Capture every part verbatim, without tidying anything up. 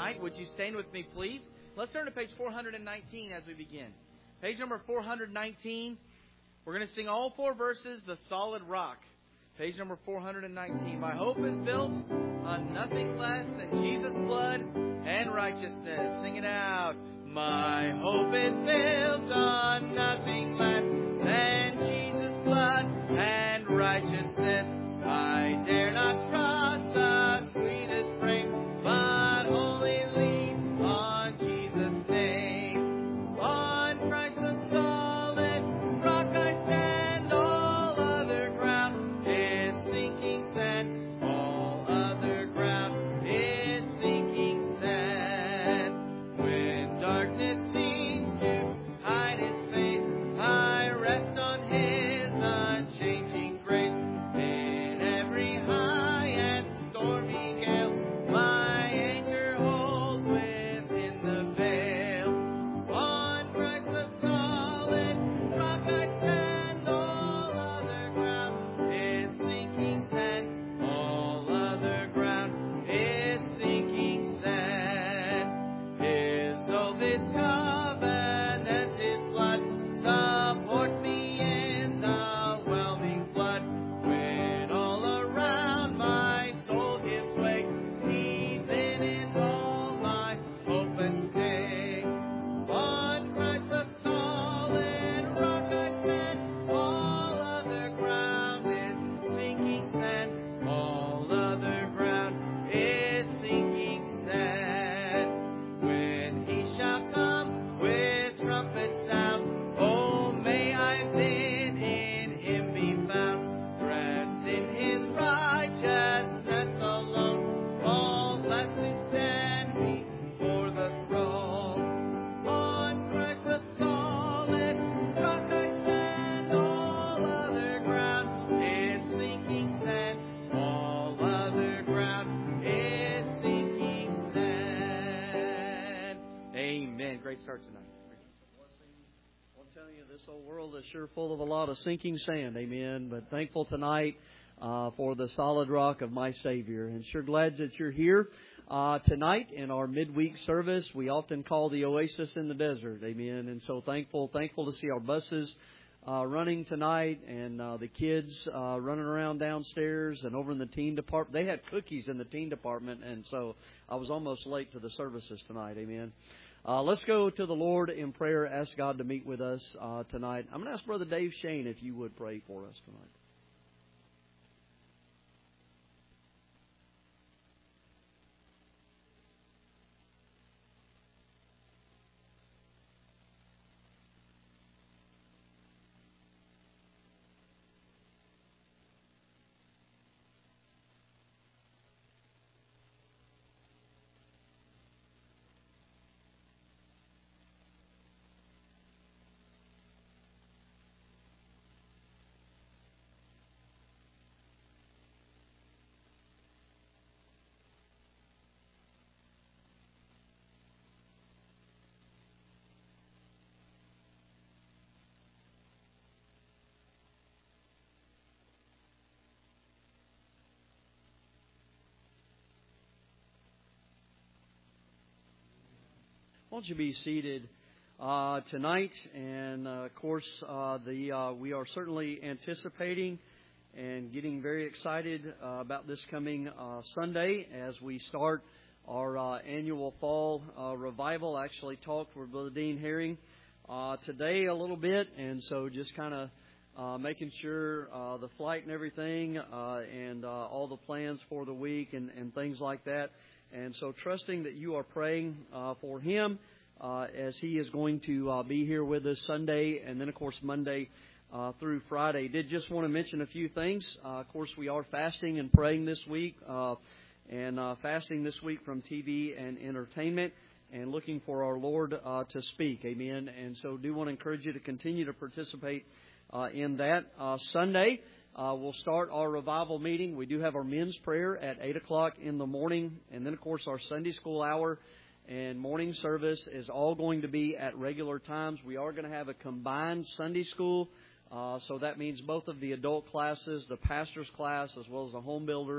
tonight. Would you stand with me, please? Let's turn to page four nineteen as we begin. Page number four nineteen. We're going to sing all four verses, The Solid Rock. Page number four nineteen. My hope is built on nothing less than Jesus' blood and righteousness. Sing it out. My hope is built on nothing less than Jesus' blood and righteousness. I dare not cross the sweetest frame, but only lean on Jesus' name. On Christ the solid rock I stand, all other ground is sinking sand. All other ground is sinking sand. When darkness seems to hide its face, I rest on His unchanging grace. In every high and stormy gale, my anchor holds within the veil. On Christ the solid rock I stand, all other ground is sinking sand. All other ground is sinking sand. His hope is covenant, His blood support me in the whelming flood. When all around my soul gives way, He's in it all my hope and stay. On Christ the solid rock I stand, all other ground is sinking sand. All other ground is sinking sand. When He shall come with trumpet sound, oh, may I then in Him be found. Dressed in His righteousness alone, all blessed stand before the throne. On Christ the solid rock I stand, all other ground is sinking sand. All other ground is sinking sand. Amen. Great start tonight. I'm telling you, this whole world is sure full of a lot of sinking sand, amen. But thankful tonight uh, for the solid rock of my Savior. And sure glad that you're here uh, tonight in our midweek service. We often call the oasis in the desert, amen. And so thankful, thankful to see our buses uh, running tonight and uh, the kids uh, running around downstairs and over in the teen department. They had cookies in the teen department, and so I was almost late to the services tonight, amen. Uh, let's go to the Lord in prayer. Ask God to meet with us uh, tonight. I'm going to ask Brother Dave Shane if you would pray for us tonight. Won't you be seated uh, tonight? And uh, of course, uh, the uh, we are certainly anticipating and getting very excited uh, about this coming uh, Sunday as we start our uh, annual fall uh, revival. I actually talked with Brother Dean Herring uh, today a little bit, and so just kind of uh, making sure uh, the flight and everything uh, and uh, all the plans for the week and, and things like that. And so trusting that you are praying uh, for him uh, as he is going to uh, be here with us Sunday and then, of course, Monday uh, through Friday. Did just want to mention a few things. Uh, of course, we are fasting and praying this week uh, and uh, fasting this week from T V and entertainment and looking for our Lord uh, to speak. Amen. And so do want to encourage you to continue to participate uh, in that. Uh, Sunday, Uh, we'll start our revival meeting. We do have our men's prayer at eight o'clock in the morning. And then, of course, our Sunday school hour and morning service is all going to be at regular times. We are going to have a combined Sunday school. Uh, so that means both of the adult classes, the pastor's class, as well as the home builders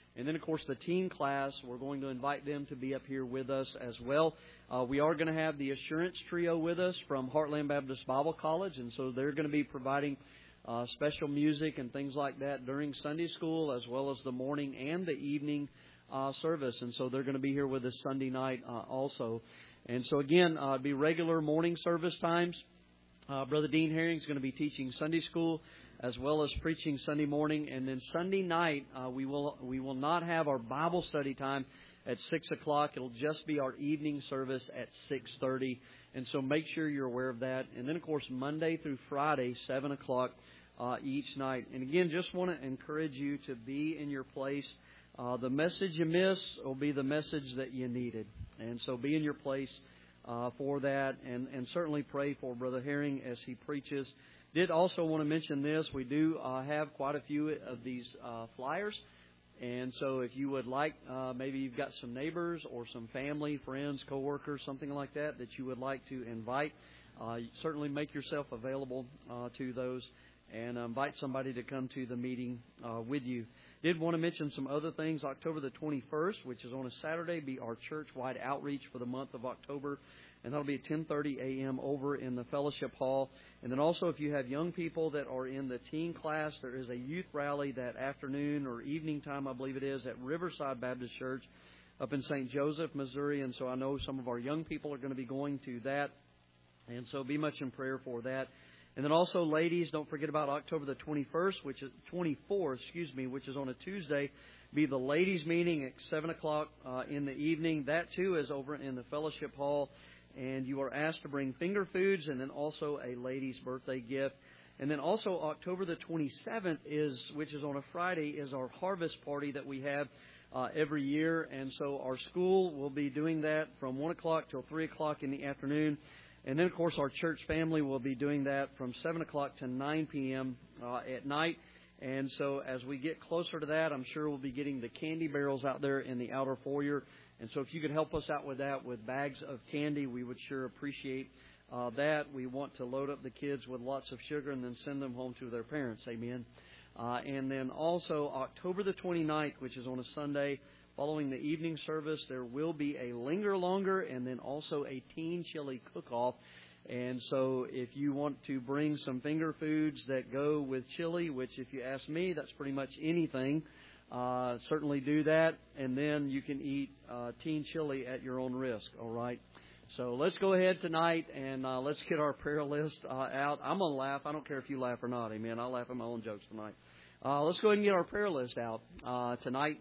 And then, of course, the teen class, we're going to invite them to be up here with us as well. Uh, we are going to have the Assurance Trio with us from Heartland Baptist Bible College, and so they're going to be providing uh, special music and things like that during Sunday school as well as the morning and the evening uh, service. And so they're going to be here with us Sunday night uh, also. And so, again, uh, it'll be regular morning service times. Uh, Brother Dean Herring is going to be teaching Sunday school as well as preaching Sunday morning. And then Sunday night, uh, we will we will not have our Bible study time at six o'clock. It'll just be our evening service at six thirty. And so make sure you're aware of that. And then, of course, Monday through Friday, seven o'clock uh, each night. And again, just want to encourage you to be in your place. Uh, the message you miss will be the message that you needed. And so be in your place uh, for that. And, and certainly pray for Brother Herring as he preaches. Did also want to mention this. We do uh, have quite a few of these uh, flyers. And so if you would like, uh, maybe you've got some neighbors or some family, friends, coworkers, something like that, that you would like to invite, uh, certainly make yourself available uh, to those and invite somebody to come to the meeting uh, with you. Did want to mention some other things. October the twenty-first, which is on a Saturday, be our church-wide outreach for the month of October. And that'll be at ten thirty a.m. over in the fellowship hall. And then also, if you have young people that are in the teen class, there is a youth rally that afternoon or evening time, I believe it is, at Riverside Baptist Church up in Saint Joseph, Missouri. And so I know some of our young people are going to be going to that. And so be much in prayer for that. And then also, ladies, don't forget about October the twenty-first, which is twenty-fourth, excuse me, which is on a Tuesday. Be the ladies' meeting at seven o'clock uh, in the evening. That, too, is over in the fellowship hall. And you are asked to bring finger foods and then also a lady's birthday gift. And then also October the twenty-seventh, is, which is on a Friday, is our harvest party that we have uh, every year. And so our school will be doing that from one o'clock till three o'clock in the afternoon. And then, of course, our church family will be doing that from seven o'clock to nine p.m. Uh, at night. And so as we get closer to that, I'm sure we'll be getting the candy barrels out there in the outer foyer. And so if you could help us out with that, with bags of candy, we would sure appreciate uh, that. We want to load up the kids with lots of sugar and then send them home to their parents. Amen. Uh, and then also October the twenty-ninth, which is on a Sunday, following the evening service, there will be a Linger Longer and then also a Teen Chili Cook-Off. And so if you want to bring some finger foods that go with chili, which if you ask me, that's pretty much anything, Uh, certainly do that, and then you can eat uh, teen chili at your own risk, all right? So let's go ahead tonight, and uh, let's get our prayer list uh, out. I'm going to laugh. I don't care if you laugh or not, amen. I'll laugh at my own jokes tonight. Uh, let's go ahead and get our prayer list out uh, tonight.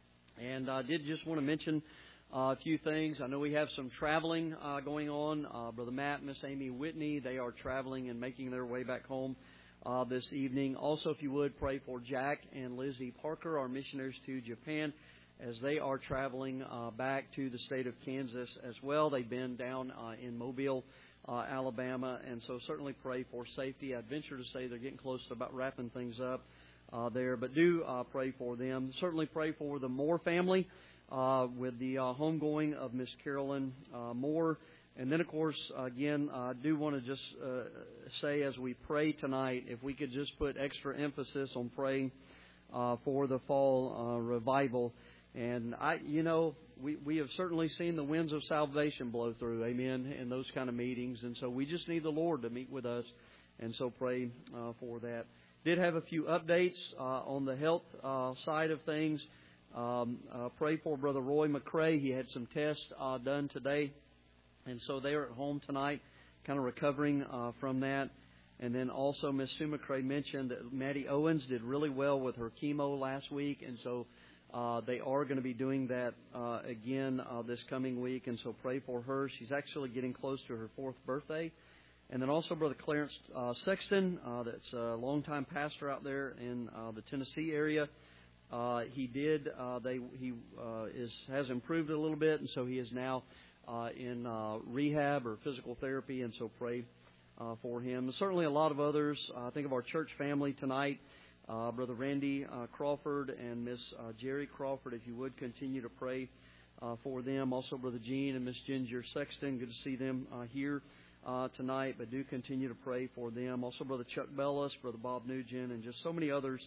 And I did just want to mention uh, a few things. I know we have some traveling uh, going on. Uh, Brother Matt and Miss Amy Whitney, they are traveling and making their way back home Uh, this evening. Also, if you would, pray for Jack and Lizzie Parker, our missionaries to Japan, as they are traveling uh, back to the state of Kansas as well. They've been down uh, in Mobile, uh, Alabama, and so certainly pray for safety. I'd venture to say they're getting close to about wrapping things up uh, there, but do uh, pray for them. Certainly pray for the Moore family uh, with the uh, homegoing of Miss Carolyn uh, Moore. And then, of course, again, I do want to just uh, say as we pray tonight, if we could just put extra emphasis on praying uh, for the fall uh, revival. And, I, you know, we, we have certainly seen the winds of salvation blow through, amen, in those kind of meetings. And so we just need the Lord to meet with us. And so pray uh, for that. Did have a few updates uh, on the health uh, side of things. Um, uh, pray for Brother Roy McCrae. He had some tests uh, done today. And so they are at home tonight, kind of recovering uh, from that. And then also Miss Sue McCrae mentioned that Maddie Owens did really well with her chemo last week. And so uh, they are going to be doing that uh, again uh, this coming week. And so pray for her. She's actually getting close to her fourth birthday. And then also Brother Clarence uh, Sexton, uh, that's a longtime pastor out there in uh, the Tennessee area. Uh, he did, uh, they he uh, is has improved a little bit. And so he is now Uh, in uh, rehab or physical therapy, and so pray uh, for him. And certainly a lot of others. Uh, I think of our church family tonight, uh, Brother Randy uh, Crawford and Miss uh, Jerry Crawford, if you would continue to pray uh, for them. Also Brother Gene and Miss Ginger Sexton, good to see them uh, here uh, tonight, but do continue to pray for them. Also Brother Chuck Bellis, Brother Bob Nugent, and just so many others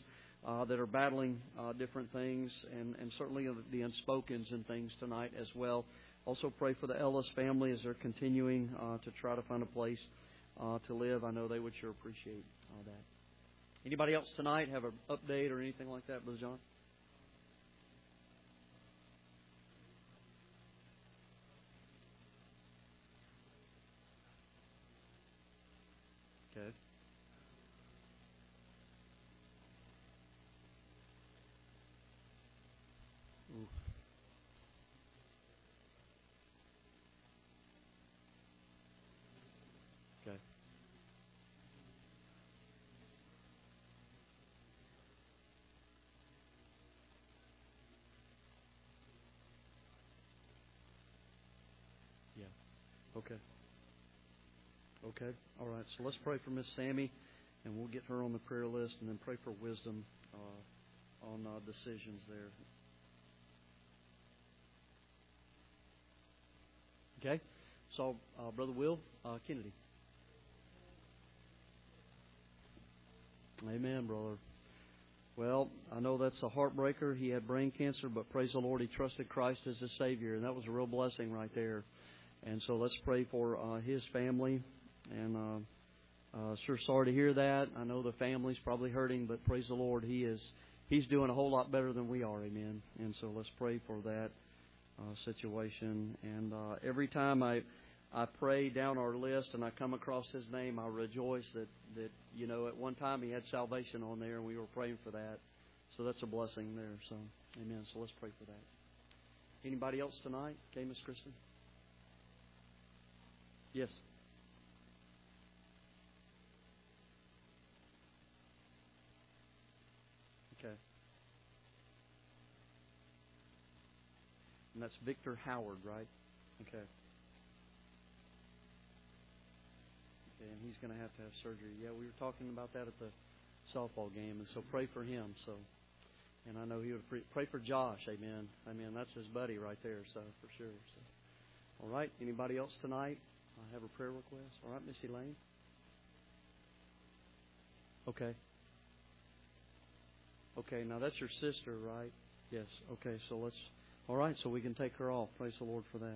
uh, that are battling uh, different things, and, and certainly the unspokens and things tonight as well. Also pray for the Ellis family as they're continuing uh, to try to find a place uh, to live. I know they would sure appreciate uh, that. Anybody else tonight have an update or anything like that, Brother John? Okay. Ooh. Okay. Yeah. Okay. Okay. All right. So let's pray for Miss Sammy, and we'll get her on the prayer list, and then pray for wisdom uh, on uh, decisions there. Okay. So, uh, Brother Will uh, Kennedy. Amen, brother. Well, I know that's a heartbreaker. He had brain cancer, but praise the Lord, he trusted Christ as his Savior, and that was a real blessing right there. And so let's pray for uh, his family. And uh, uh, sure sorry to hear that. I know the family's probably hurting, but praise the Lord, he is he's doing a whole lot better than we are. Amen. And so let's pray for that uh, situation. And uh, every time I I pray down our list and I come across his name, I rejoice that, that, you know, at one time he had salvation on there and we were praying for that. So that's a blessing there. So, amen. So let's pray for that. Anybody else tonight? Okay, Miss Kristen? Yes. Okay. And that's Victor Howard, right? Okay. And he's going to have to have surgery. Yeah, we were talking about that at the softball game, and so pray for him. So, and I know he would pre- pray for Josh. Amen. Amen. That's his buddy right there. So for sure. So, all right. Anybody else tonight? I have a prayer request. All right, Miss Elaine. Okay. Okay. Now that's your sister, right? Yes. Okay. So let's. All right. So we can take her off. Praise the Lord for that.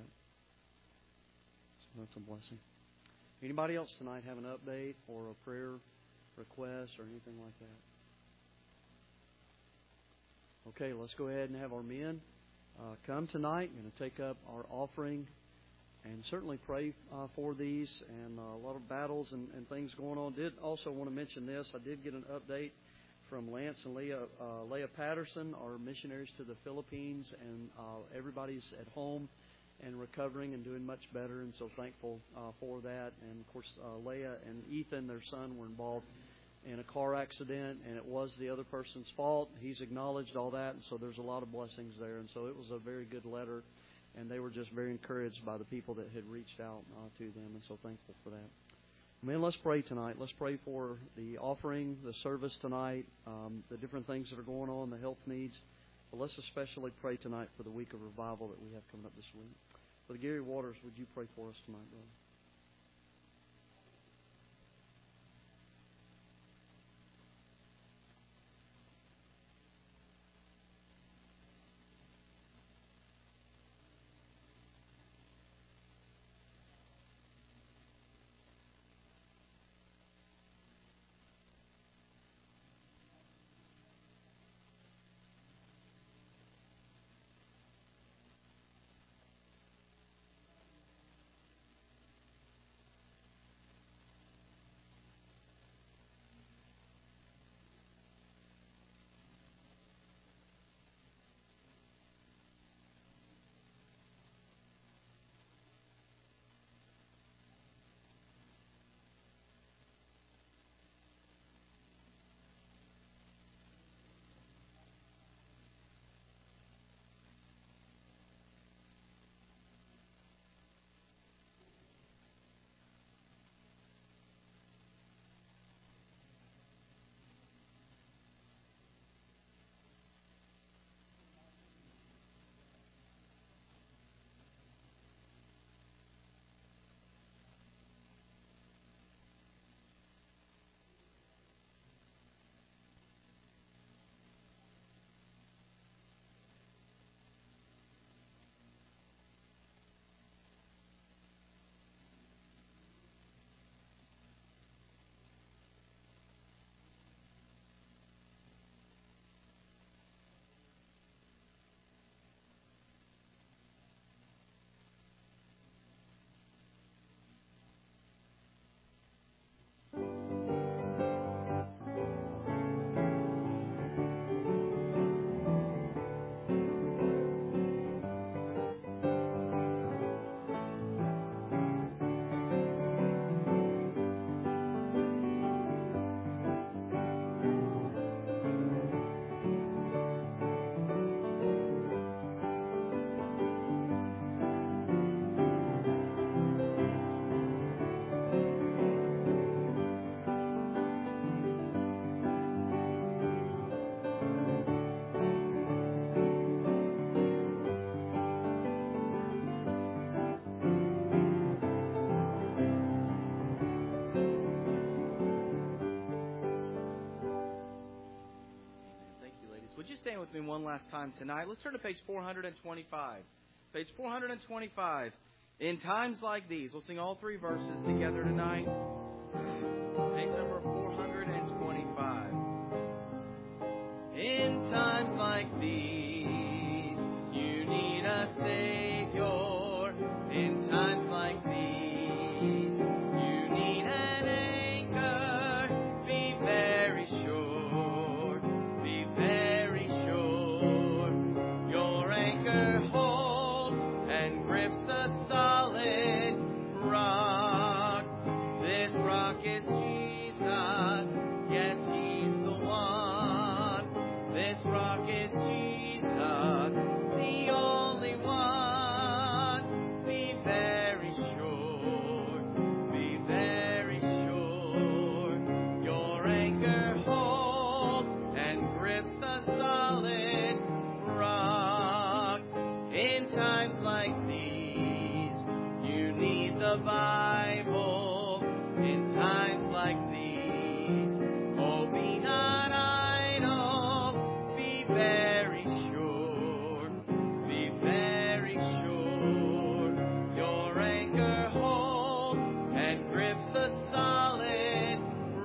So that's a blessing. Anybody else tonight have an update or a prayer request or anything like that? Okay, let's go ahead and have our men uh, come tonight. We're going to take up our offering and certainly pray uh, for these and uh, a lot of battles and, and things going on. Did also want to mention this. I did get an update from Lance and Leah, uh, Leah Patterson, our missionaries to the Philippines, and uh, everybody's at home and recovering and doing much better, and so thankful uh, for that. And, of course, uh, Leah and Ethan, their son, were involved in a car accident, and it was the other person's fault. He's acknowledged all that, and so there's a lot of blessings there. And so it was a very good letter, and they were just very encouraged by the people that had reached out uh, to them, and so thankful for that. Man, let's pray tonight. Let's pray for the offering, the service tonight, um, the different things that are going on, the health needs. But let's especially pray tonight for the week of revival that we have coming up this week. Brother Gary Waters, would you pray for us tonight, brother? one last time tonight. Let's turn to page four hundred twenty-five. Page four hundred twenty-five. In times like these, we'll sing all three verses together tonight. Page number four hundred twenty-five. In times like these, you need a Savior. In times like these, you need an anchor. Be very sure, be very sure. Your anchor holds and grips the solid rock. This rock is Jesus, yes, He's the one. This rock is Jesus, the only one. Be very sure, be very sure. Your anchor holds and grips the solid rock. In times like these, you need the Bible. In times like these, oh, be not idle. Be very sure, be very sure. Your anchor holds and grips the solid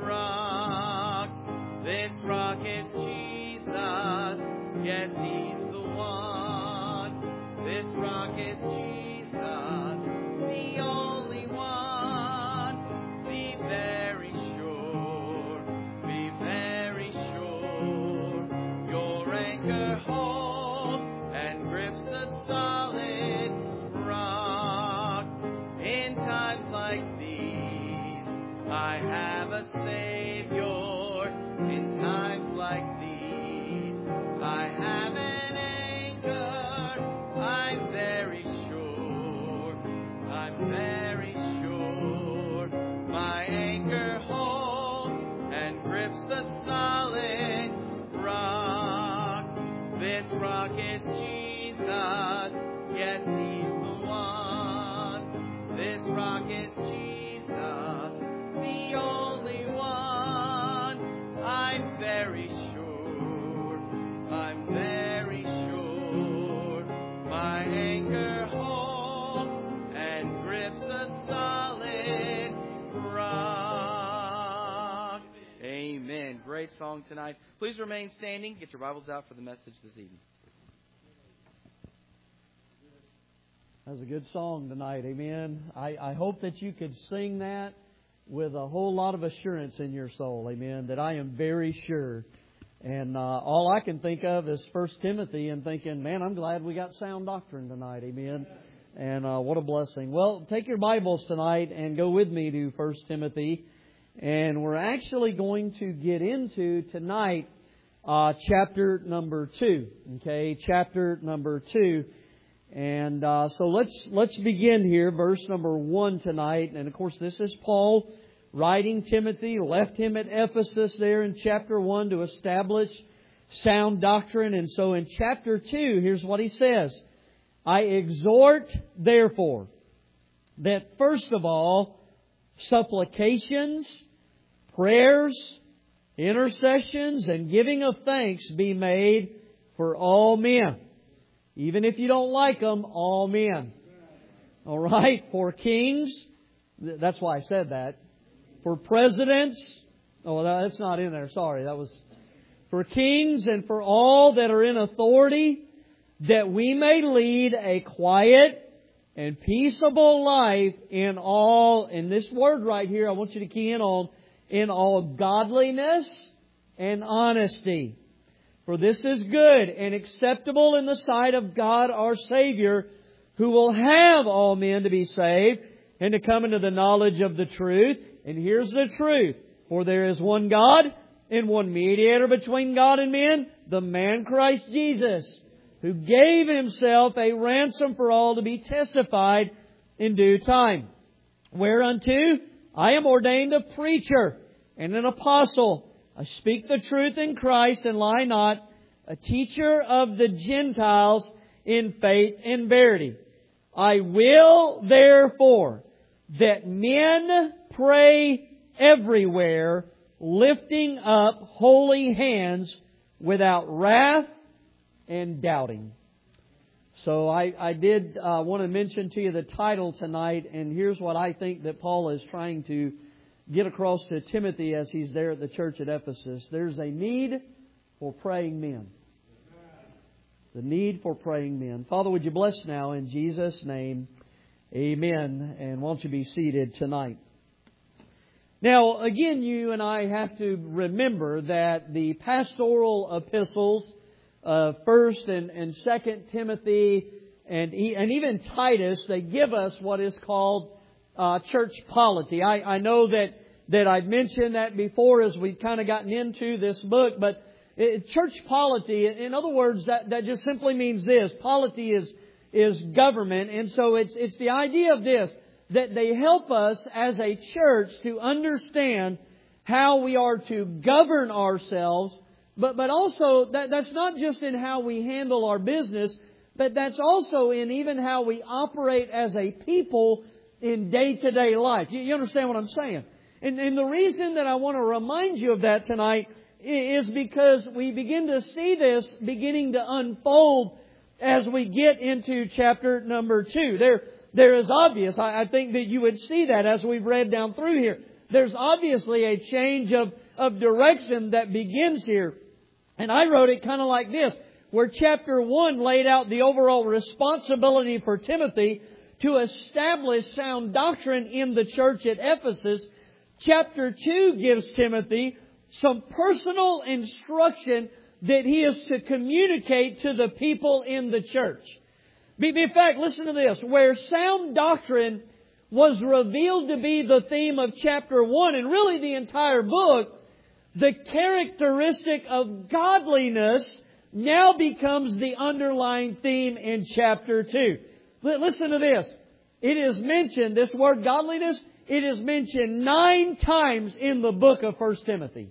rock. This rock is Jesus, yes, He's the one. This rock is Jesus, the only one. Be very sure, be very sure. Your anchor holds and grips the solid rock. In times like these, I have a Savior. In times like these, I have an anchor. I'm very sure, I'm very sure. My anchor holds and grips the solid rock. This rock is Jesus, yes, He's the one. This rock is Jesus, the only one. I'm very sure, I'm very sure. My anchor holds and grips a solid rock. Amen. Great song tonight. Please remain standing. Get your Bibles out for the message this evening. That's a good song tonight, amen. I, I hope that you could sing that with a whole lot of assurance in your soul, amen, that I am very sure. And uh, all I can think of is First Timothy and thinking, man, I'm glad we got sound doctrine tonight, amen. And uh, what a blessing. Well, take your Bibles tonight and go with me to First Timothy. And we're actually going to get into tonight uh, chapter number two, okay, chapter number two. And uh, so let's let's begin here, verse number one tonight. And of course, this is Paul writing Timothy, left him at Ephesus there in chapter one to establish sound doctrine. And so in chapter two, here's what he says. I exhort, therefore, that first of all, supplications, prayers, intercessions, and giving of thanks be made for all men. Even if you don't like them, all men. All right? For kings, that's why I said that. For presidents, oh, that's not in there. Sorry, that was for kings and for all that are in authority, that we may lead a quiet and peaceable life in all, in this word right here, I want you to key in on, in all godliness and honesty. For this is good and acceptable in the sight of God our Savior, who will have all men to be saved and to come into the knowledge of the truth. And here's the truth. For there is one God and one mediator between God and men, the man Christ Jesus, who gave Himself a ransom for all to be testified in due time. Whereunto I am ordained a preacher and an apostle. I speak the truth in Christ and lie not, a teacher of the Gentiles in faith and verity. I will therefore that men pray everywhere, lifting up holy hands without wrath and doubting. So I, I did uh, want to mention to you the title tonight, and here's what I think that Paul is trying to get across to Timothy as he's there at the church at Ephesus. There's a need for praying men. The need for praying men. Father, would you bless now in Jesus' name? Amen. And won't you be seated tonight? Now, again, you and I have to remember that the pastoral epistles, uh, First and, and Second Timothy, and and even Titus, they give us what is called uh, church polity. I, I know that that I've mentioned that before as we've kind of gotten into this book, but it, church polity, in other words, that, that just simply means this: polity is is government, and so it's it's the idea of this, that they help us as a church to understand how we are to govern ourselves, but, but also that, that's not just in how we handle our business, but that's also in even how we operate as a people in day-to-day life. You, you understand what I'm saying? And, and the reason that I want to remind you of that tonight is because we begin to see this beginning to unfold as we get into chapter number two. There There is obvious, I think that you would see that as we've read down through here. There's obviously a change of, of direction that begins here. And I wrote it kind of like this, where chapter one laid out the overall responsibility for Timothy to establish sound doctrine in the church at Ephesus. Chapter two gives Timothy some personal instruction that he is to communicate to the people in the church. In fact, listen to this. Where sound doctrine was revealed to be the theme of chapter one, and really the entire book, the characteristic of godliness now becomes the underlying theme in chapter two. Listen to this. It is mentioned, this word godliness, it is mentioned nine times in the book of First Timothy.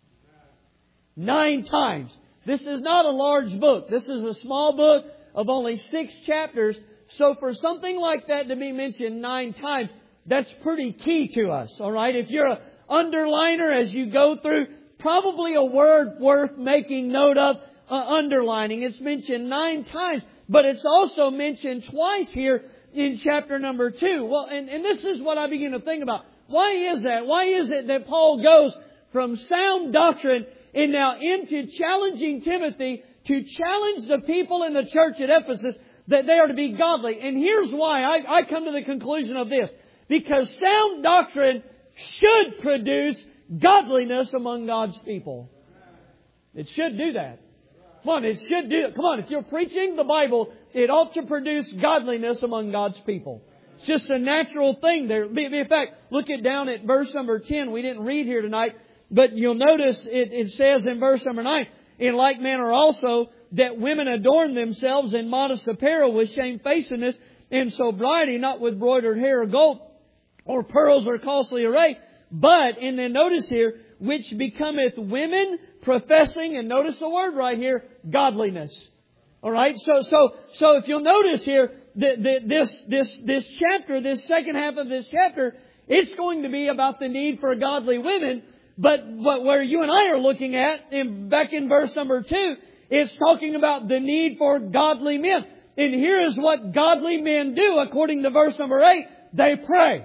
Nine times. This is not a large book. This is a small book of only six chapters. So for something like that to be mentioned nine times, that's pretty key to us. All right. If you're an underliner as you go through, probably a word worth making note of, uh, underlining. It's mentioned nine times, but it's also mentioned twice here in chapter number two. Well, and, and this is what I begin to think about. Why is that? Why is it that Paul goes from sound doctrine and now into challenging Timothy to challenge the people in the church at Ephesus that they are to be godly? And here's why I, I come to the conclusion of this. Because sound doctrine should produce godliness among God's people. It should do that. Come on, it should do it. Come on, if you're preaching the Bible, it ought to produce godliness among God's people. It's just a natural thing there. In fact, look it down at verse number ten. We didn't read here tonight, but you'll notice it, it says in verse number nine, in like manner also that women adorn themselves in modest apparel with shamefacedness and sobriety, not with broidered hair or gold or pearls or costly array, but, and then notice here, which becometh women professing, and notice the word right here, godliness. All right. So, so, so if you'll notice here, the, the, this, this, this chapter, this second half of this chapter, it's going to be about the need for godly women. But what where you and I are looking at, in, back in verse number two, it's talking about the need for godly men. And here is what godly men do, according to verse number eight. They pray.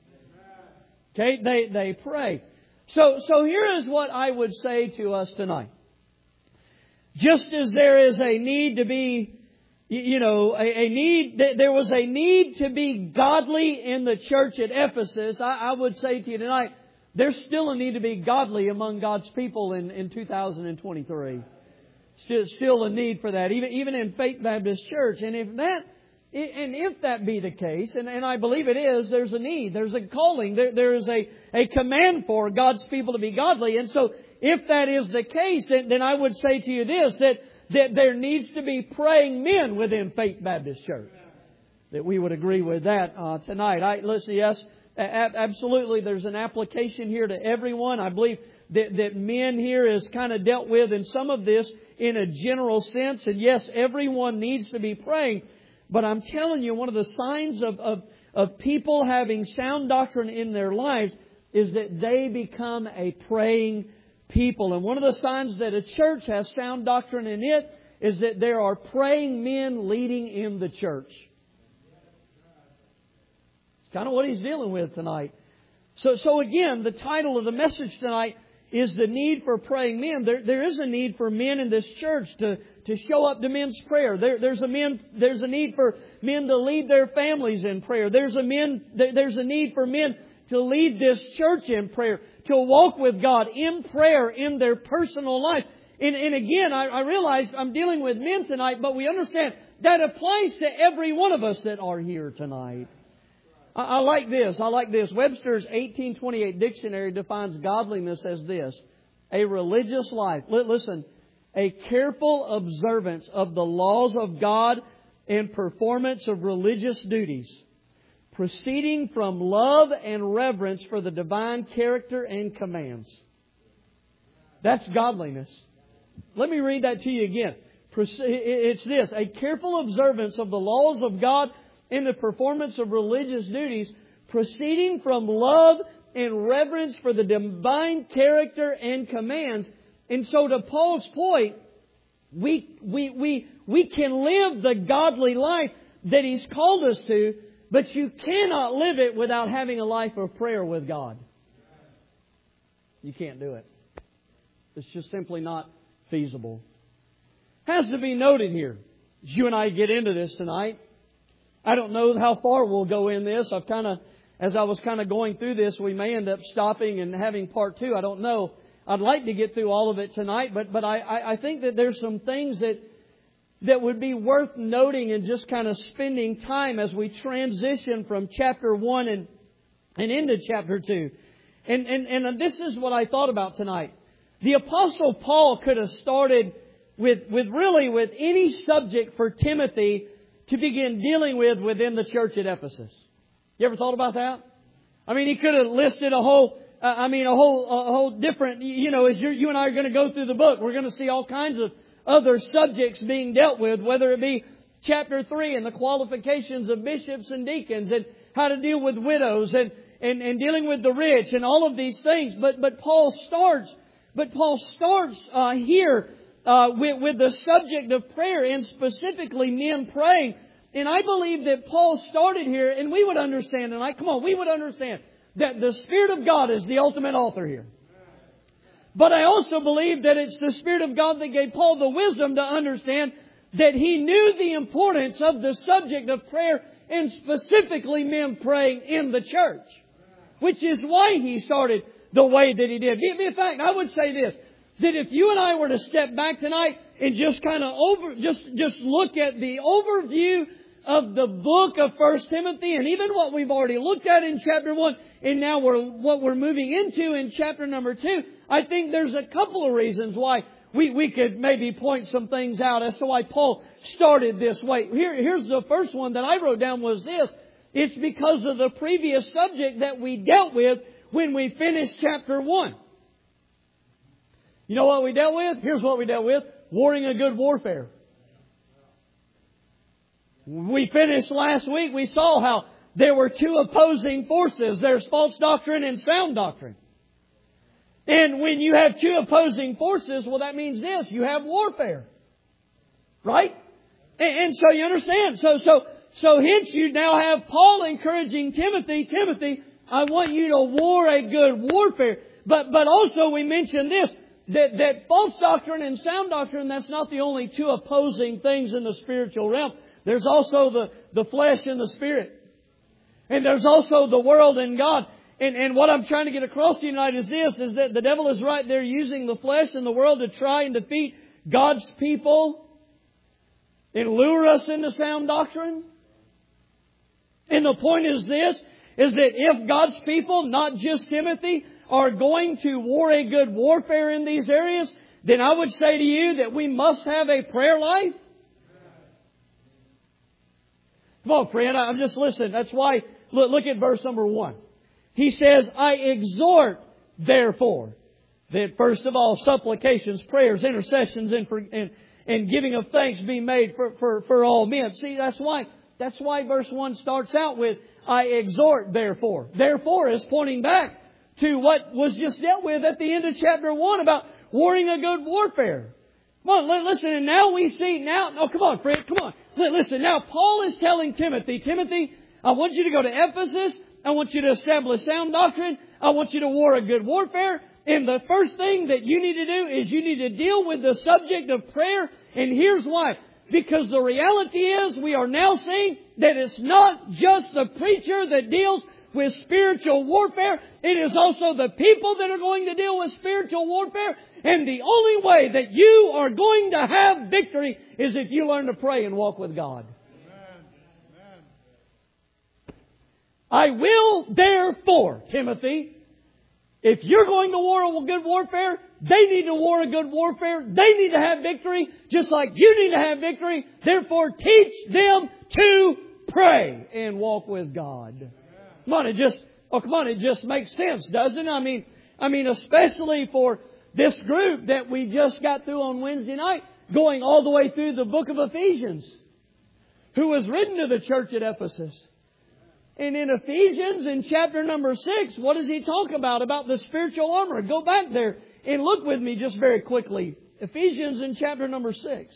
Okay, they they pray. So so here is what I would say to us tonight. Just as there is a need to be, you know, a, a need, there was a need to be godly in the church at Ephesus, I, I would say to you tonight, there's still a need to be godly among God's people in, in two thousand twenty-three. Still, still a need for that, even even in Faith Baptist Church. And if that, and if that be the case, and, and I believe it is, there's a need, there's a calling, there there is a, a command for God's people to be godly. And so, if that is the case, then, then I would say to you this, that that there needs to be praying men within Faith Baptist Church. That we would agree with that uh, tonight. I listen, yes. Absolutely, there's an application here to everyone. I believe that, that men here is kind of dealt with in some of this in a general sense. And yes, everyone needs to be praying. But I'm telling you, one of the signs of, of, of people having sound doctrine in their lives is that they become a praying people. And one of the signs that a church has sound doctrine in it is that there are praying men leading in the church. It's kind of what he's dealing with tonight. So, so again, the title of the message tonight is the need for praying men. There, there is a need for men in this church to, to show up to men's prayer. There, there's a men, there's a need for men to lead their families in prayer. There's a men, there's a need for men to lead this church in prayer, to walk with God in prayer in their personal life. And, and again, I, I realize I'm dealing with men tonight, but we understand that applies to every one of us that are here tonight. I, I like this. I like this. Webster's eighteen twenty-eight dictionary defines godliness as this: a religious life. L- listen, a careful observance of the laws of God and performance of religious duties, proceeding from love and reverence for the divine character and commands. That's godliness. Let me read that to you again. It's this: a careful observance of the laws of God in the performance of religious duties, proceeding from love and reverence for the divine character and commands. And so to Paul's point, we, we, we, we can live the godly life that He's called us to, but you cannot live it without having a life of prayer with God. You can't do it. It's just simply not feasible. Has to be noted here, as you and I get into this tonight. I don't know how far we'll go in this. I've kind of, as I was kind of going through this, we may end up stopping and having part two. I don't know. I'd like to get through all of it tonight, but but I, I think that there's some things that that would be worth noting and just kind of spending time as we transition from chapter one and and into chapter two. And and and this is what I thought about tonight. The Apostle Paul could have started with, with really with any subject for Timothy to begin dealing with within the church at Ephesus. You ever thought about that? I mean, he could have listed a whole, uh, I mean, a whole, a whole different, you know, as you're, you and I are going to go through the book, we're going to see all kinds of other subjects being dealt with, whether it be chapter three and the qualifications of bishops and deacons and how to deal with widows and, and, and dealing with the rich and all of these things. But, but Paul starts But Paul starts uh, here uh, with, with the subject of prayer, and specifically men praying. And I believe that Paul started here, and we would understand tonight, come on, we would understand that the Spirit of God is the ultimate author here. But I also believe that it's the Spirit of God that gave Paul the wisdom to understand that he knew the importance of the subject of prayer, and specifically men praying in the church, which is why he started the way that he did. In fact, I would say this, that if you and I were to step back tonight and just kind of over, just, just look at the overview of the book of First Timothy, and even what we've already looked at in chapter one, and now we're, what we're moving into in chapter number two, I think there's a couple of reasons why we, we could maybe point some things out as to why Paul started this way. Here, here's the first one that I wrote down was this. It's because of the previous subject that we dealt with when we finished chapter one. You know what we dealt with? Here's what we dealt with. Warring a good warfare. We finished last week. We saw how there were two opposing forces. There's false doctrine and sound doctrine. And when you have two opposing forces, well, that means this. You have warfare. Right? And, and so you understand. So, so, so hence you now have Paul encouraging Timothy, Timothy, I want you to war a good warfare. But but also we mentioned this, that, that false doctrine and sound doctrine, that's not the only two opposing things in the spiritual realm. There's also the, the flesh and the spirit. And there's also the world and God. And, and what I'm trying to get across to you tonight is this, is that the devil is right there using the flesh and the world to try and defeat God's people and lure us into sound doctrine. And the point is this, is that if God's people, not just Timothy, are going to war a good warfare in these areas, then I would say to you that we must have a prayer life. Come on, friend, I'm just listening. That's why, look, look at verse number one. He says, I exhort, therefore, that first of all, supplications, prayers, intercessions, and, for, and, and giving of thanks be made for, for, for all men. See, that's why, that's why verse one starts out with, I exhort, therefore. Therefore is pointing back to what was just dealt with at the end of chapter one about warring a good warfare. Come on, listen, and now we see, now, oh, come on, Fred, come on. Listen, now Paul is telling Timothy, Timothy, I want you to go to Ephesus. I want you to establish sound doctrine. I want you to war a good warfare. And the first thing that you need to do is you need to deal with the subject of prayer. And here's why. Because the reality is we are now seeing that it's not just the preacher that deals with spiritual warfare. It is also the people that are going to deal with spiritual warfare. And the only way that you are going to have victory is if you learn to pray and walk with God. Amen. I will therefore, Timothy, if you're going to war a good warfare, they need to war a good warfare. They need to have victory, just like you need to have victory. Therefore, teach them to pray and walk with God. Come on, it just, oh, come on, it just makes sense, doesn't it? I mean, I mean, especially for this group that we just got through on Wednesday night, going all the way through the book of Ephesians, who was written to the church at Ephesus. And in Ephesians, in chapter number six, what does he talk about? About the spiritual armor. Go back there and look with me just very quickly. Ephesians in chapter number six.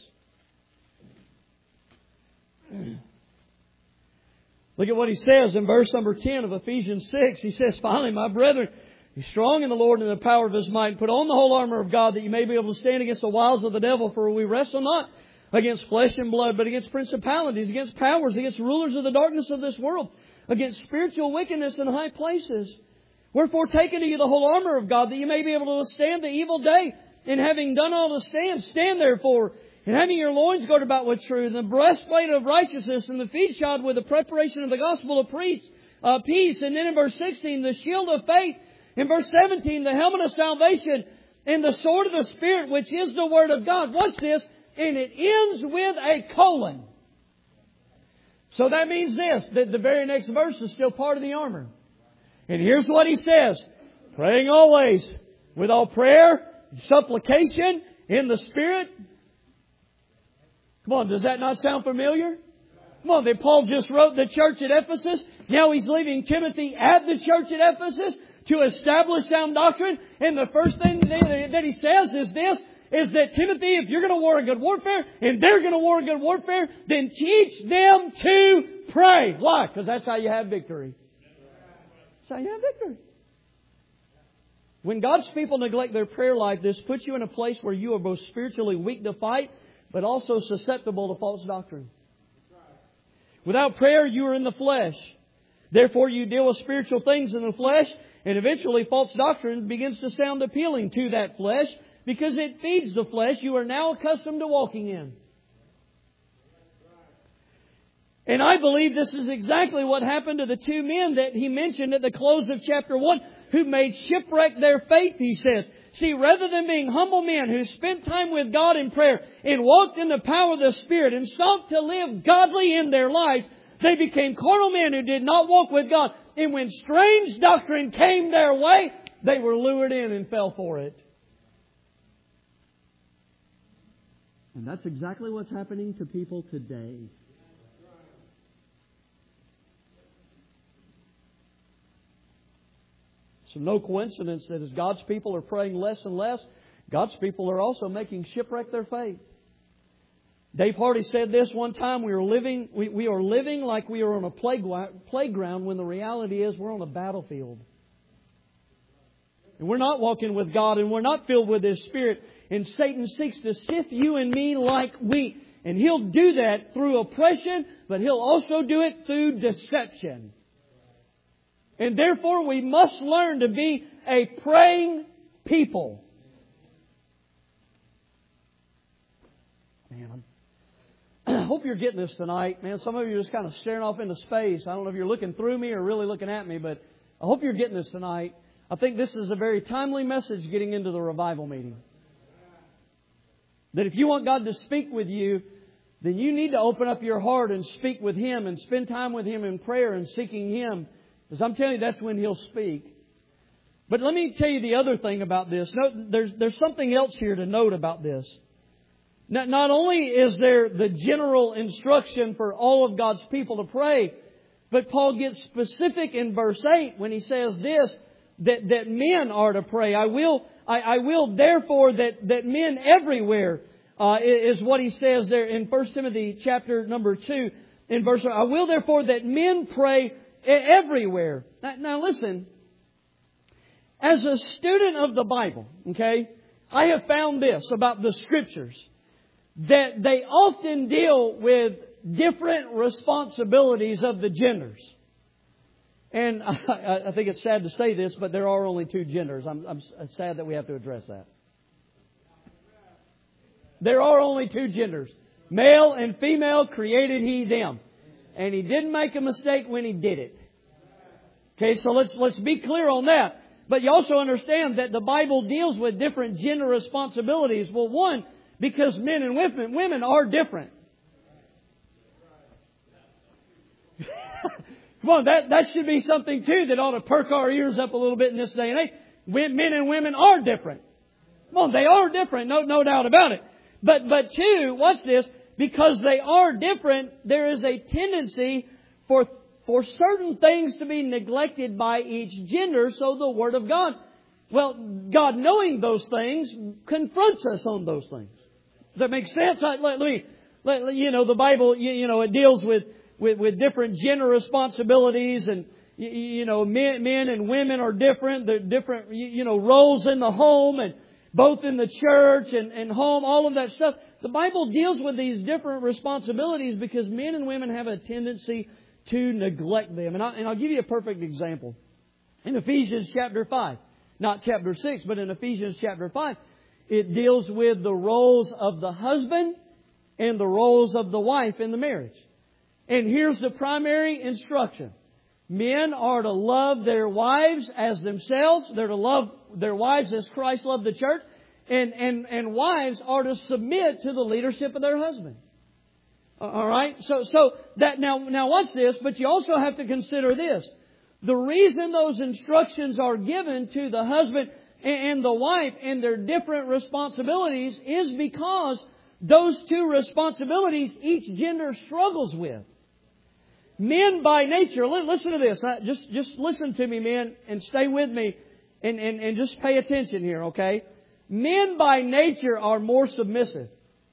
Look at what he says in verse number ten of Ephesians six. He says, finally, my brethren, be strong in the Lord and in the power of His might. Put on the whole armor of God that you may be able to stand against the wiles of the devil. For we wrestle not against flesh and blood, but against principalities, against powers, against rulers of the darkness of this world, against spiritual wickedness in high places. Wherefore take unto you the whole armor of God that you may be able to withstand the evil day. And having done all to stand, stand therefore. And having your loins girded about with truth, and the breastplate of righteousness, and the feet shod with the preparation of the gospel of peace. Uh, peace. And then in verse sixteen, the shield of faith. In verse seventeen, the helmet of salvation. And the sword of the Spirit, which is the Word of God. Watch this. And it ends with a colon. So that means this, that the very next verse is still part of the armor. And here's what he says. Praying always with all prayer, supplication in the Spirit. Come on, does that not sound familiar? Come on, then Paul just wrote the church at Ephesus. Now he's leaving Timothy at the church at Ephesus to establish sound doctrine. And the first thing that he says is this, is that Timothy, if you're going to war a good warfare, and they're going to war a good warfare, then teach them to pray. Why? Because that's how you have victory. That's how you have victory. When God's people neglect their prayer life, this puts you in a place where you are both spiritually weak to fight, but also susceptible to false doctrine. Without prayer, you are in the flesh. Therefore, you deal with spiritual things in the flesh, and eventually false doctrine begins to sound appealing to that flesh because it feeds the flesh you are now accustomed to walking in. And I believe this is exactly what happened to the two men that he mentioned at the close of chapter one who made shipwreck their faith, he says. See, rather than being humble men who spent time with God in prayer and walked in the power of the Spirit and sought to live godly in their lives, they became carnal men who did not walk with God. And when strange doctrine came their way, they were lured in and fell for it. And that's exactly what's happening to people today. So no coincidence that as God's people are praying less and less, God's people are also making shipwreck their faith. Dave Hardy said this one time, we are living we, we are living like we are on a playground when the reality is we're on a battlefield. And we're not walking with God and we're not filled with His Spirit. And Satan seeks to sift you and me like wheat. And he'll do that through oppression, but he'll also do it through deception. And therefore we must learn to be a praying people. Man, I'm I hope you're getting this tonight. Man, some of you are just kind of staring off into space. I don't know if you're looking through me or really looking at me, but I hope you're getting this tonight. I think this is a very timely message getting into the revival meeting. That if you want God to speak with you, then you need to open up your heart and speak with Him and spend time with Him in prayer and seeking Him. Because I'm telling you, that's when He'll speak. But let me tell you the other thing about this. No, there's, there's something else here to note about this. Not, not only is there the general instruction for all of God's people to pray, but Paul gets specific in verse eight when he says this, that, that men are to pray. I will, I, I will therefore that, that men everywhere uh, is what he says there in First Timothy chapter number two in verse one. I will therefore that men pray everywhere. Now, now listen, as a student of the Bible, okay, I have found this about the Scriptures, that they often deal with different responsibilities of the genders. And I, I think it's sad to say this, but there are only two genders. I'm, I'm sad that we have to address that. There are only two genders. Male and female created He them. And He didn't make a mistake when He did it. Okay, so let's let's be clear on that. But you also understand that the Bible deals with different gender responsibilities. Well, one, because men and women, women are different. Come on, that, that should be something too that ought to perk our ears up a little bit in this day and age. Men and women are different. Come on, they are different, no, no doubt about it. But, but two, watch this, because they are different, there is a tendency for For certain things to be neglected by each gender, so the Word of God, well, God knowing those things, confronts us on those things. Does that make sense? I, let, let me, let, you know, the Bible, you, you know, it deals with, with, with different gender responsibilities, and, you, you know, men, men and women are different. They're different, you, you know, roles in the home, and both in the church and, and home, all of that stuff. The Bible deals with these different responsibilities because men and women have a tendency to neglect them. And, I, and I'll give you a perfect example. In Ephesians chapter five, not chapter six, but in Ephesians chapter five, it deals with the roles of the husband and the roles of the wife in the marriage. And here's the primary instruction. Men are to love their wives as themselves. They're to love their wives as Christ loved the church. And, and, and wives are to submit to the leadership of their husband. All right. So, so that now, now watch this, but you also have to consider this. The reason those instructions are given to the husband and the wife and their different responsibilities is because those two responsibilities each gender struggles with. Men by nature, listen to this. Just, just listen to me, men, and stay with me and, and, and just pay attention here, okay? Men by nature are more submissive.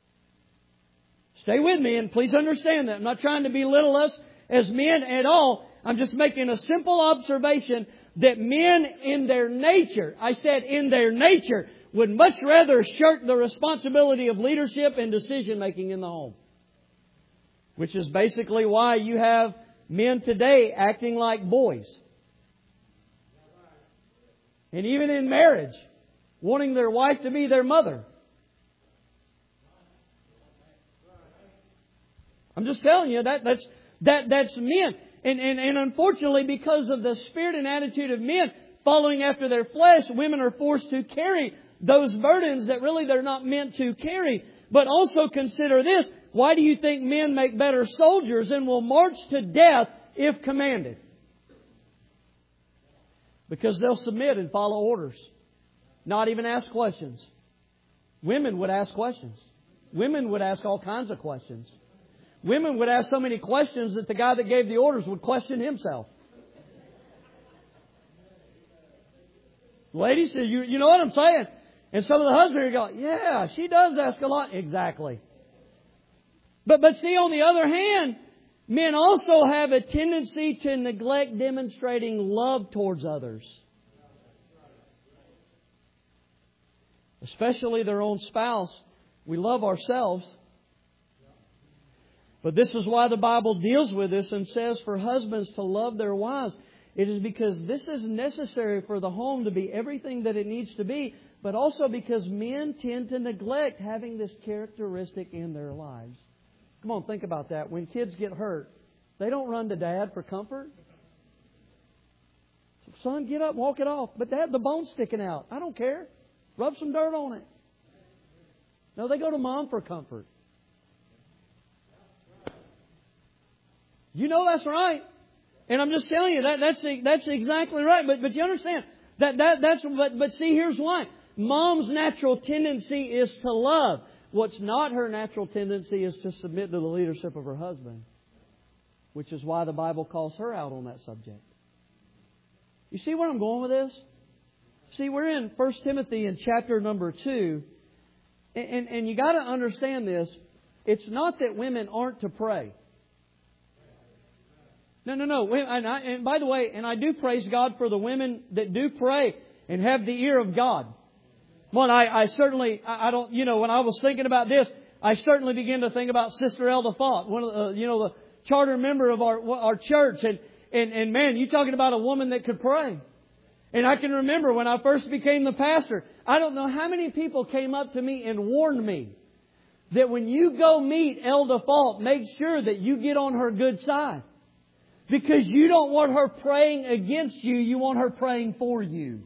Stay with me and please understand that. I'm not trying to belittle us as men at all. I'm just making a simple observation that men in their nature, I said in their nature, would much rather shirk the responsibility of leadership and decision making in the home. Which is basically why you have men today acting like boys. And even in marriage, wanting their wife to be their mother. I'm just telling you that that's that that's men. And, and and unfortunately, because of the spirit and attitude of men following after their flesh, women are forced to carry those burdens that really they're not meant to carry. But also consider this. Why do you think men make better soldiers and will march to death if commanded? Because they'll submit and follow orders. Not even ask questions. Women would ask questions. Women would ask all kinds of questions. Women would ask so many questions that the guy that gave the orders would question himself. Ladies, you, you know what I'm saying? And some of the husbands are going, yeah, she does ask a lot. Exactly. But, but see, on the other hand, men also have a tendency to neglect demonstrating love towards others. Especially their own spouse. We love ourselves. But this is why the Bible deals with this and says for husbands to love their wives. It is because this is necessary for the home to be everything that it needs to be, but also because men tend to neglect having this characteristic in their lives. Come on, think about that. When kids get hurt, they don't run to Dad for comfort. Son, get up, walk it off. But Dad, the bone's sticking out. I don't care. Rub some dirt on it. No, they go to Mom for comfort. You know that's right. And I'm just telling you that that's that's exactly right. But but you understand that that that's but but see, here's why. Mom's natural tendency is to love. What's not her natural tendency is to submit to the leadership of her husband. Which is why the Bible calls her out on that subject. You see where I'm going with this? See, we're in First Timothy in chapter number two. And, and, and you got to understand this. It's not that women aren't to pray. No, no, no. And, I, and by the way, and I do praise God for the women that do pray and have the ear of God. One, I, I certainly, I, I don't, you know, when I was thinking about this, I certainly began to think about Sister Elda Fott, one of the, uh, you know, the charter member of our our church, and and and man, you talking about a woman that could pray. And I can remember when I first became the pastor, I don't know how many people came up to me and warned me that when you go meet Elda Fott, make sure that you get on her good side. Because you don't want her praying against you, you want her praying for you.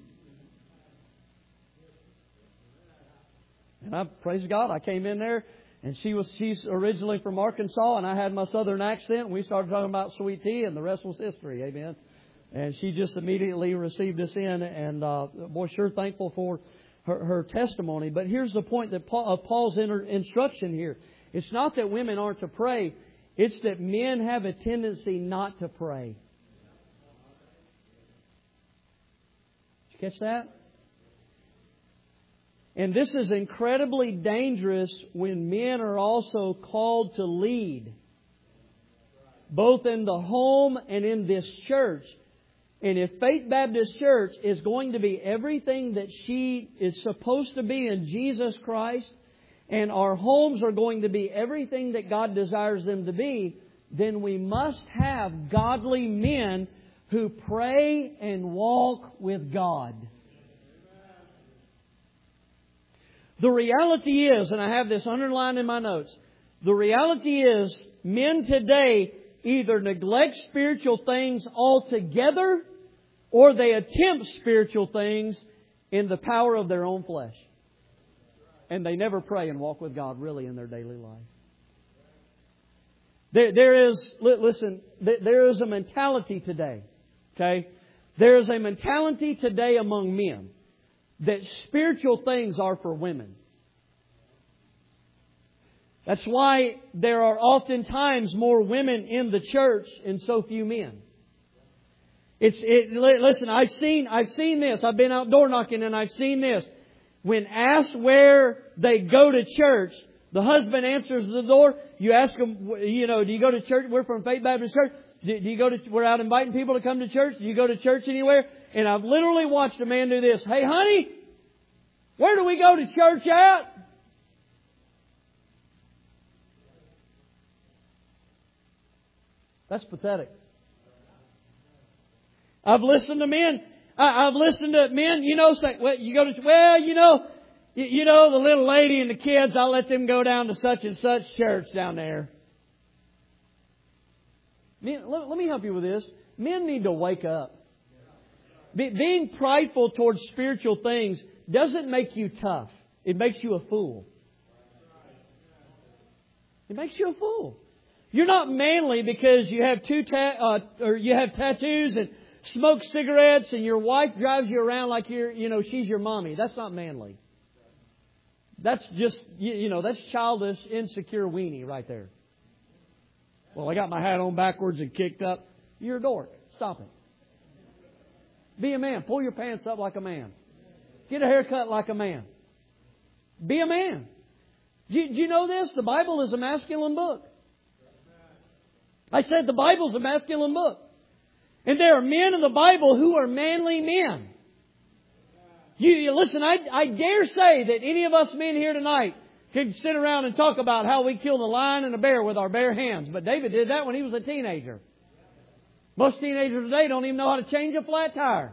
And I, praise God, I came in there and she was she's originally from Arkansas and I had my southern accent and we started talking about sweet tea and the rest was history. Amen. And she just immediately received us in, and uh, boy, sure thankful for her, her testimony. But here's the point that Paul, of Paul's inter, instruction here. It's not that women aren't to pray. It's that men have a tendency not to pray. Did you catch that? And this is incredibly dangerous when men are also called to lead, both in the home and in this church. And if Faith Baptist Church is going to be everything that she is supposed to be in Jesus Christ, and our homes are going to be everything that God desires them to be, then we must have godly men who pray and walk with God. The reality is, and I have this underlined in my notes, the reality is men today either neglect spiritual things altogether or they attempt spiritual things in the power of their own flesh. And they never pray and walk with God really in their daily life. There, there is, listen, there is a mentality today, okay? There is a mentality today among men that spiritual things are for women. That's why there are oftentimes more women in the church and so few men. It's it, listen, I've seen I've seen this. I've been out door knocking and I've seen this. When asked where they go to church, the husband answers the door. You ask them, you know, do you go to church? We're from Faith Baptist Church. Do, do you go to? We're out inviting people to come to church. Do you go to church anywhere? And I've literally watched a man do this. Hey, honey, where do we go to church at? That's pathetic. I've listened to men. I, I've listened to men, you know, say, well, you go to, well, you know, you, you know, the little lady and the kids, I'll let them go down to such and such church down there. Men, let, let me help you with this. Men need to wake up. Be, being prideful towards spiritual things doesn't make you tough. It makes you a fool. It makes you a fool. You're not manly because you have two ta- uh, or you have tattoos and smoke cigarettes and your wife drives you around like you're, you know, she's your mommy. That's not manly. That's just, you know, that's childish, insecure weenie right there. Well, I got my hat on backwards and kicked up. You're a dork. Stop it. Be a man. Pull your pants up like a man. Get a haircut like a man. Be a man. Do you, do you know this? The Bible is a masculine book. I said the Bible's a masculine book. And there are men in the Bible who are manly men. You, you listen, I, I dare say that any of us men here tonight can sit around and talk about how we killed a lion and a bear with our bare hands. But David did that when he was a teenager. Most teenagers today don't even know how to change a flat tire.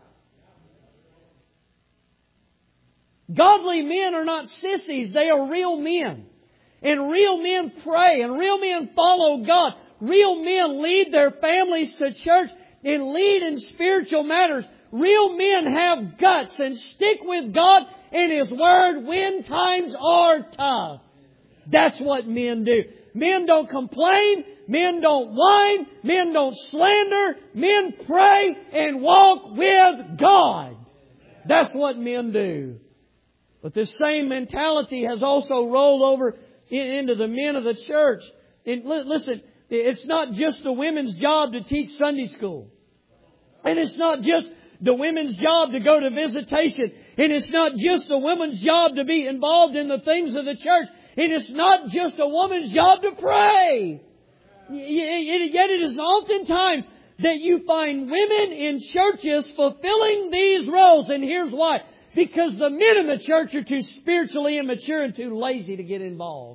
Godly men are not sissies. They are real men. And real men pray. And real men follow God. Real men lead their families to church and lead in spiritual matters. Real men have guts and stick with God and His Word when times are tough. That's what men do. Men don't complain. Men don't whine. Men don't slander. Men pray and walk with God. That's what men do. But this same mentality has also rolled over into the men of the church. And listen, it's not just the women's job to teach Sunday school. And it's not just the women's job to go to visitation. And it's not just the woman's job to be involved in the things of the church. And it's not just a woman's job to pray. Yet it is oftentimes that you find women in churches fulfilling these roles. And here's why. Because the men in the church are too spiritually immature and too lazy to get involved.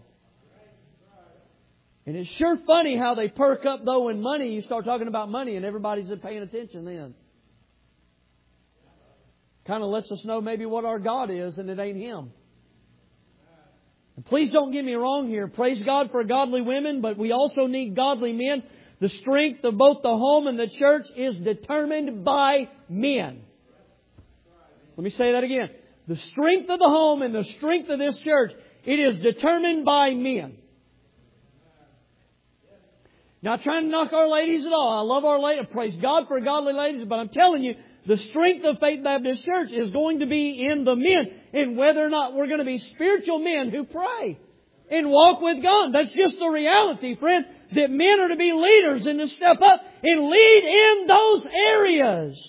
And it's sure funny how they perk up, though, when money, you start talking about money and everybody's paying attention then. Kind of lets us know maybe what our God is and it ain't Him. And please don't get me wrong here. Praise God for godly women, but we also need godly men. The strength of both the home and the church is determined by men. Let me say that again. The strength of the home and the strength of this church, it is determined by men. Not trying to knock our ladies at all. I love our ladies. Praise God for godly ladies. But I'm telling you, the strength of Faith Baptist Church is going to be in the men. And whether or not we're going to be spiritual men who pray and walk with God. That's just the reality, friend. That men are to be leaders and to step up and lead in those areas.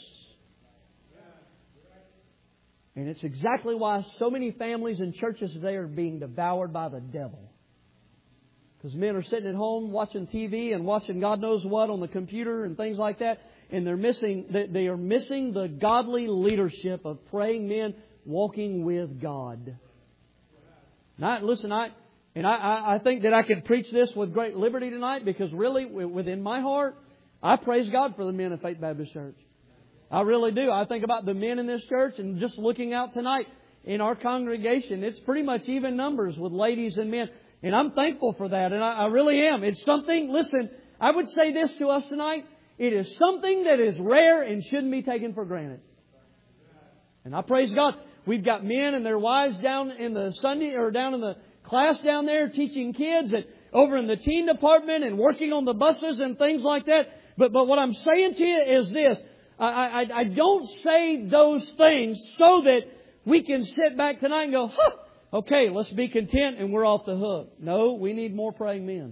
And it's exactly why so many families and churches today are being devoured by the devil. Because men are sitting at home watching T V and watching God knows what on the computer and things like that. And they're missing, they are missing the godly leadership of praying men walking with God. Now, listen, I, and I, I think that I can preach this with great liberty tonight because really within my heart, I praise God for the men of Faith Baptist Church. I really do. I think about the men in this church and just looking out tonight in our congregation, it's pretty much even numbers with ladies and men. And I'm thankful for that. And I, I really am. It's something, listen, I would say this to us tonight. It is something that is rare and shouldn't be taken for granted. And I praise God. We've got men and their wives down in the Sunday or down in the class down there teaching kids and over in the teen department and working on the buses and things like that. But, but what I'm saying to you is this. I, I, I don't say those things so that we can sit back tonight and go, huh, okay, let's be content and we're off the hook. No, we need more praying men.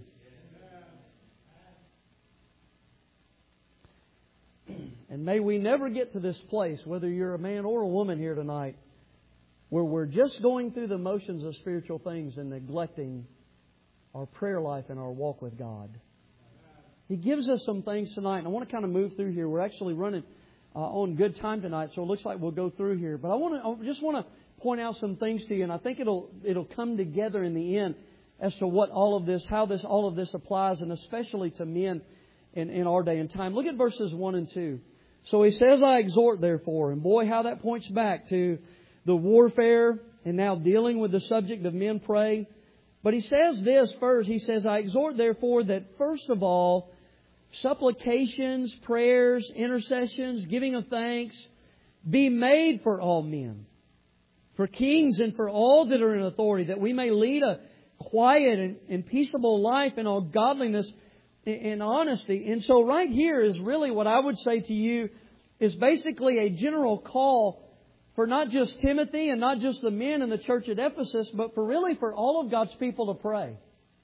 And may we never get to this place, whether you're a man or a woman here tonight, where we're just going through the motions of spiritual things and neglecting our prayer life and our walk with God. He gives us some things tonight. And I want to kind of move through here. We're actually running uh, on good time tonight, so it looks like we'll go through here. But I want to, I just want to point out some things to you, and I think it'll it'll come together in the end as to what all of this, how this all of this applies, and especially to men in, in our day and time. Look at verses one and two. So he says, I exhort therefore, and boy, how that points back to the warfare and now dealing with the subject of men praying. But he says this first. He says, I exhort therefore that first of all, supplications, prayers, intercessions, giving of thanks be made for all men, for kings and for all that are in authority, that we may lead a quiet and, and peaceable life in all godliness and honesty. And so right here is really what I would say to you is basically a general call for not just Timothy and not just the men in the church at Ephesus, but for really for all of God's people to pray.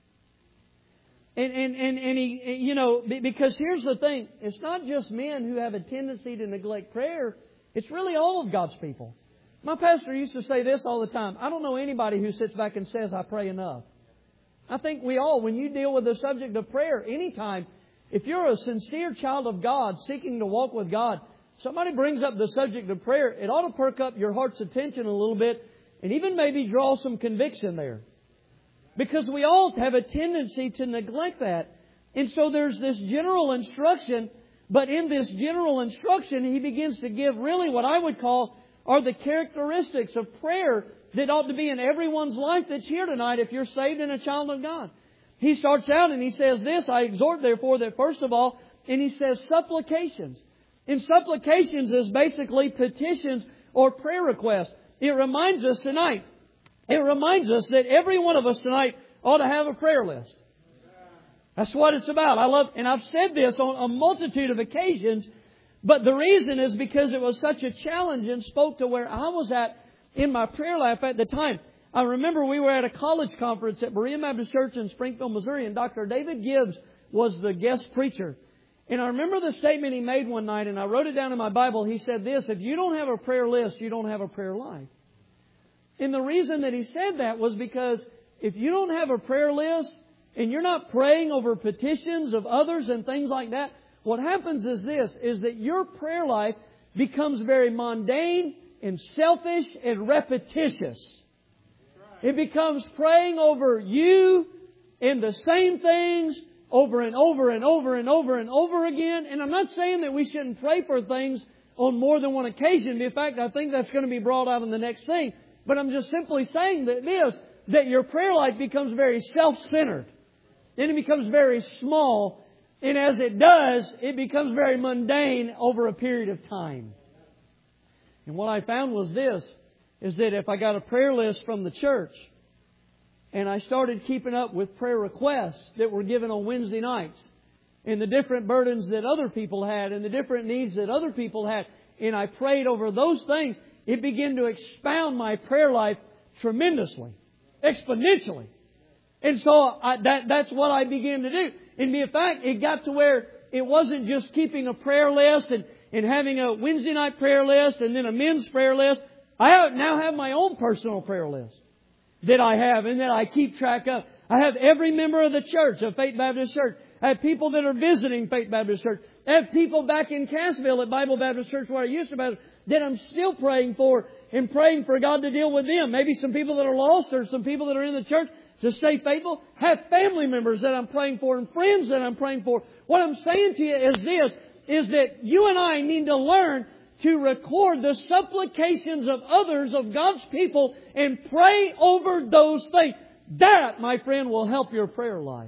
And, and, and, and he, you know, because here's the thing. It's not just men who have a tendency to neglect prayer. It's really all of God's people. My pastor used to say this all the time. I don't know anybody who sits back and says, I pray enough. I think we all, when you deal with the subject of prayer, anytime, if you're a sincere child of God seeking to walk with God, somebody brings up the subject of prayer, it ought to perk up your heart's attention a little bit and even maybe draw some conviction there. Because we all have a tendency to neglect that. And so there's this general instruction, but in this general instruction, he begins to give really what I would call are the characteristics of prayer that ought to be in everyone's life that's here tonight if you're saved and a child of God. He starts out and he says this, I exhort therefore that first of all, and he says supplications. And supplications is basically petitions or prayer requests. It reminds us tonight, it reminds us that every one of us tonight ought to have a prayer list. That's what it's about. I love, and I've said this on a multitude of occasions, but the reason is because it was such a challenge and spoke to where I was at in my prayer life at the time. I remember we were at a college conference at Berean Baptist Church in Springfield, Missouri, and Doctor David Gibbs was the guest preacher. And I remember the statement he made one night, and I wrote it down in my Bible. He said this: if you don't have a prayer list, you don't have a prayer life. And the reason that he said that was because if you don't have a prayer list and you're not praying over petitions of others and things like that, what happens is this, is that your prayer life becomes very mundane and selfish and repetitious. It becomes praying over you and the same things over and over and over and over and over again. And I'm not saying that we shouldn't pray for things on more than one occasion. In fact, I think that's going to be brought out in the next thing. But I'm just simply saying that this, that your prayer life becomes very self-centered. And it becomes very small. And as it does, it becomes very mundane over a period of time. And what I found was this, is that if I got a prayer list from the church and I started keeping up with prayer requests that were given on Wednesday nights and the different burdens that other people had and the different needs that other people had, and I prayed over those things, it began to expound my prayer life tremendously, exponentially. And so I, that, that's what I began to do. And in fact, it got to where it wasn't just keeping a prayer list and, and having a Wednesday night prayer list and then a men's prayer list. I have, now have my own personal prayer list that I have and that I keep track of. I have every member of the church, of Faith Baptist Church. I have people that are visiting Faith Baptist Church. I have people back in Cassville at Bible Baptist Church where I used to be, that I'm still praying for and praying for God to deal with them. Maybe some people that are lost or some people that are in the church to stay faithful. Have family members that I'm praying for and friends that I'm praying for. What I'm saying to you is this, is that you and I need to learn to record the supplications of others, of God's people, and pray over those things. That, my friend, will help your prayer life.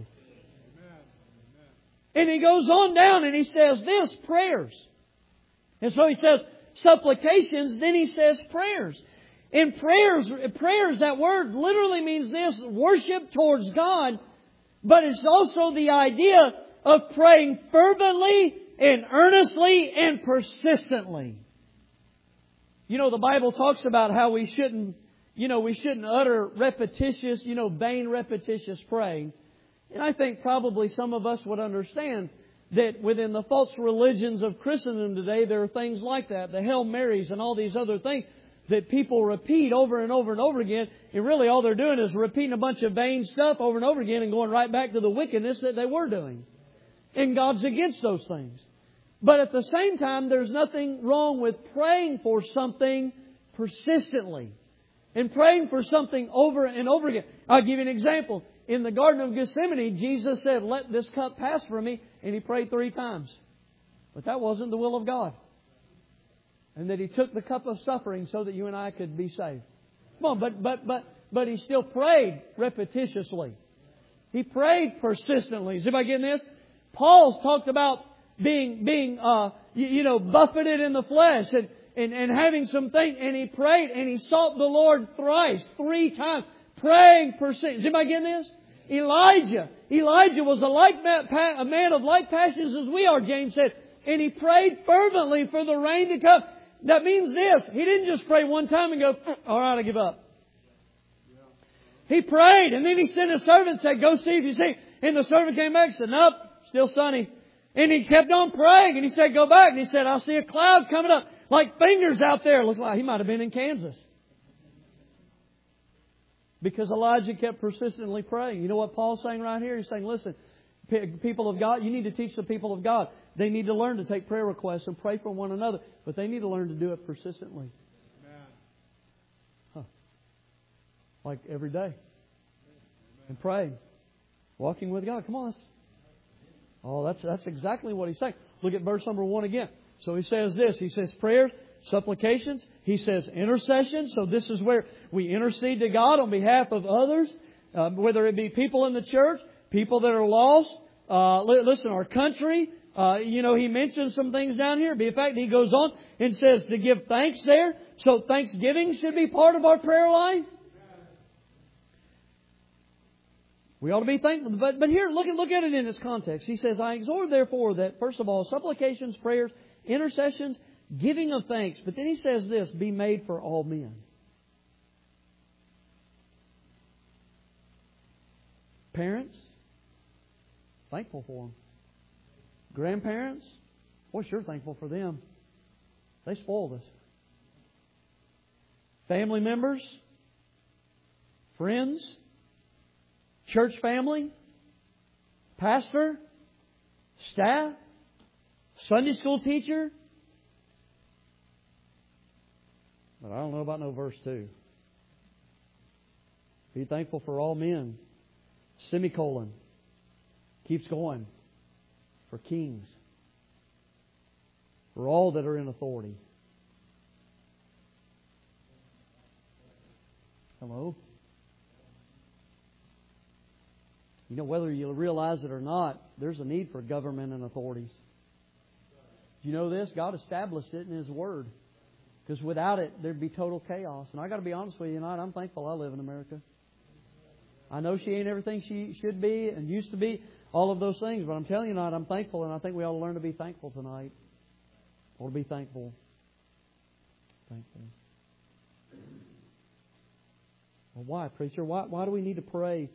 And he goes on down and he says this, prayers. And so he says supplications, then he says prayers. And prayers, prayers, that word literally means this, worship towards God. But it's also the idea of praying fervently and earnestly and persistently. You know, the Bible talks about how we shouldn't, you know, we shouldn't utter repetitious, you know, vain repetitious praying. And I think probably some of us would understand that within the false religions of Christendom today, there are things like that. The Hail Marys and all these other things that people repeat over and over and over again. And really all they're doing is repeating a bunch of vain stuff over and over again and going right back to the wickedness that they were doing. And God's against those things. But at the same time, there's nothing wrong with praying for something persistently. And praying for something over and over again. I'll give you an example. In the Garden of Gethsemane, Jesus said, let this cup pass from me. And He prayed three times. But that wasn't the will of God. And that He took the cup of suffering so that you and I could be saved. Come on, but, but, but, but He still prayed repetitiously. He prayed persistently. Is anybody getting this? Paul's talked about being, being, uh, you, you know, buffeted in the flesh and, and, and having some things. And he prayed and he sought the Lord thrice, three times, praying persistently. Is anybody getting this? Elijah. Elijah was a, like, a man of like passions as we are, James said. And he prayed fervently for the rain to come. That means this. He didn't just pray one time and go, all right, I give up. He prayed and then he sent a servant and said, go see if you see. And the servant came back and said, nope, still sunny. And he kept on praying and he said, go back. And he said, I'll see a cloud coming up like fingers out there. Looks like he might have been in Kansas. Because Elijah kept persistently praying. You know what Paul's saying right here? He's saying, listen, people of God, you need to teach the people of God. They need to learn to take prayer requests and pray for one another. But they need to learn to do it persistently. Huh. Like every day. And praying. Walking with God. Come on. Let's... Oh, that's that's exactly what he's saying. Look at verse number one again. So he says this. He says prayers, supplications. He says intercession. So this is where we intercede to God on behalf of others. Uh, whether it be people in the church, people that are lost. Uh, listen, our country. Uh, you know, he mentions some things down here. In fact, he goes on and says to give thanks there. So thanksgiving should be part of our prayer life. We ought to be thankful. But, but here, look at, look at it in its context. He says, I exhort therefore that, first of all, supplications, prayers, intercessions, giving of thanks. But then he says this, be made for all men. Parents, thankful for them. Grandparents, we're sure thankful for them. They spoiled us. Family members, friends, church family, pastor, staff, Sunday school teacher. But I don't know about no verse two. Be thankful for all men. Semicolon. Keeps going. For kings. For all that are in authority. Hello? You know, whether you realize it or not, there's a need for government and authorities. Do you know this? God established it in His Word. Because without it, there'd be total chaos. And I got to be honest with you tonight, I'm thankful I live in America. I know she ain't everything she should be and used to be, all of those things. But I'm telling you tonight, I'm thankful, and I think we ought to learn to be thankful tonight. Ought to be thankful. Thankful. Well, why, preacher? Why, why do we need to pray?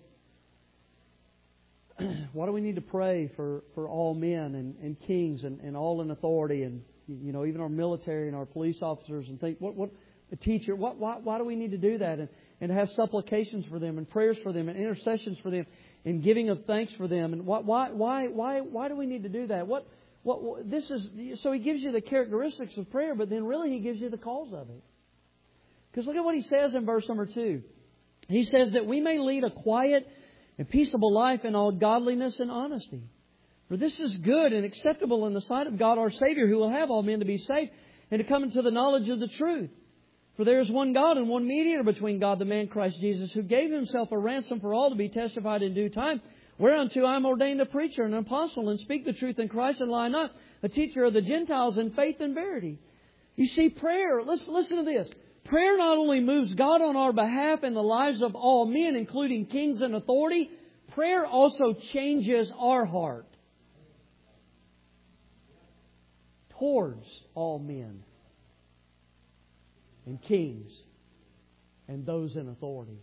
Why do we need to pray for, for all men and, and kings and, and all in authority and, you know, even our military and our police officers and think, what, what, the teacher, what, why, why do we need to do that? And, and have supplications for them and prayers for them and intercessions for them and giving of thanks for them. And why, why, why, why, why do we need to do that? What, what, what, this is, so He gives you the characteristics of prayer, but then really He gives you the cause of it. Because look at what He says in verse number two. He says that we may lead a quiet and peaceable life in all godliness and honesty. For this is good and acceptable in the sight of God our Savior, who will have all men to be saved and to come into the knowledge of the truth. For there is one God and one mediator between God, the man Christ Jesus, who gave Himself a ransom for all to be testified in due time, whereunto I am ordained a preacher and an apostle, and speak the truth in Christ and lie not, a teacher of the Gentiles in faith and verity. You see, prayer, let's listen to this. Prayer not only moves God on our behalf in the lives of all men, including kings and authority, prayer also changes our heart towards all men and kings and those in authority.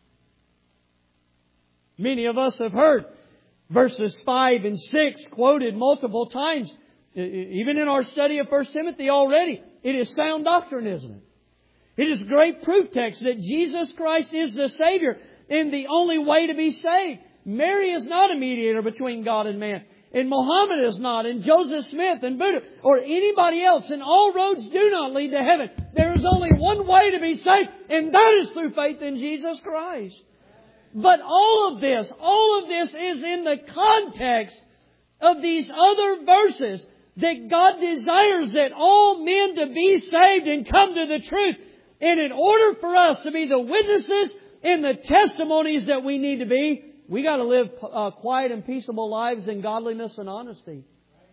Many of us have heard verses five and six quoted multiple times, even in our study of First Timothy already. It is sound doctrine, isn't it? It is great proof text that Jesus Christ is the Savior and the only way to be saved. Mary is not a mediator between God and man. And Muhammad is not. And Joseph Smith and Buddha or anybody else. And all roads do not lead to heaven. There is only one way to be saved, and that is through faith in Jesus Christ. But all of this, all of this is in the context of these other verses that God desires that all men to be saved and come to the truth. And in order for us to be the witnesses and the testimonies that we need to be, we got to live uh, quiet and peaceable lives in godliness and honesty.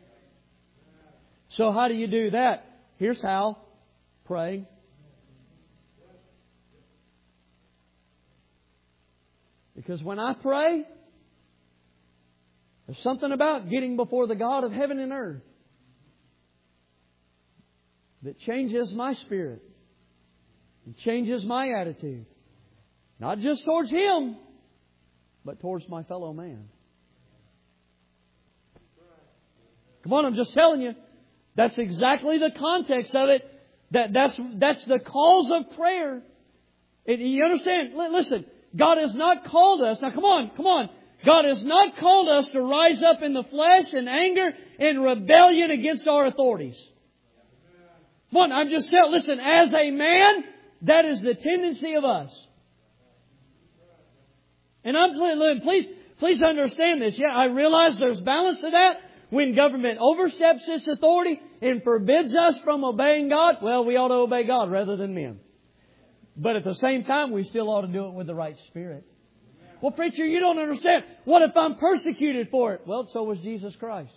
So how do you do that? Here's how. Praying. Because when I pray, there's something about getting before the God of heaven and earth that changes my spirit. It changes my attitude. Not just towards Him, but towards my fellow man. Come on, I'm just telling you. That's exactly the context of it. That, that's, that's the cause of prayer. And you understand? Listen, God has not called us. Now come on, come on. God has not called us to rise up in the flesh and anger and rebellion against our authorities. Come on, I'm just telling, listen, as a man, that is the tendency of us. And I'm, please, please understand this. Yeah, I realize there's balance to that. When government oversteps its authority and forbids us from obeying God, well, we ought to obey God rather than men. But at the same time, we still ought to do it with the right spirit. Well, preacher, you don't understand. What if I'm persecuted for it? Well, so was Jesus Christ.